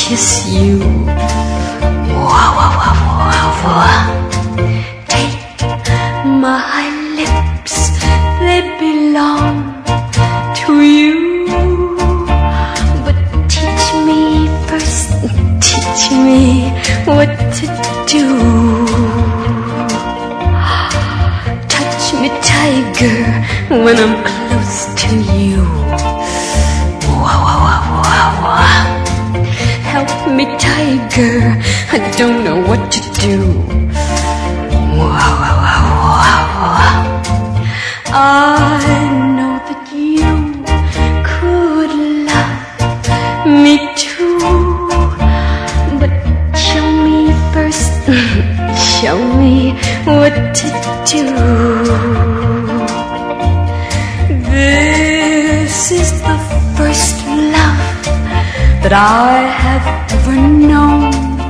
kiss you. Wah, wah, wah, wah, wah. Take my lips, they belong to you. But teach me first, teach me what to do. Touch me, tiger, when I'm close to you. Wah, wah, wah, wah, wah. Help me, tiger, I don't know what to do. Wah, wah, wah, wah, wah. I know that you could love me too, but show me first, show me what to do. This is the first love that I have ever known.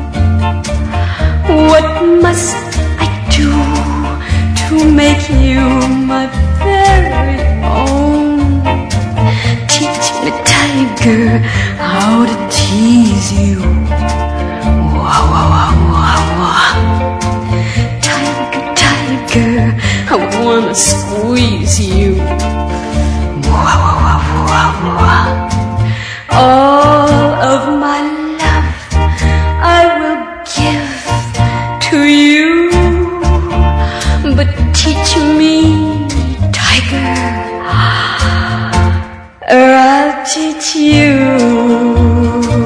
What must I do to make you my very own? Teach me, tiger, how to tease you. Wah, wah, wah, wah, wah. Tiger, tiger, I wanna squeeze you. Wah, wah, wah, wah, wah. All of my love I will give to you, but teach me, tiger, or I'll teach you.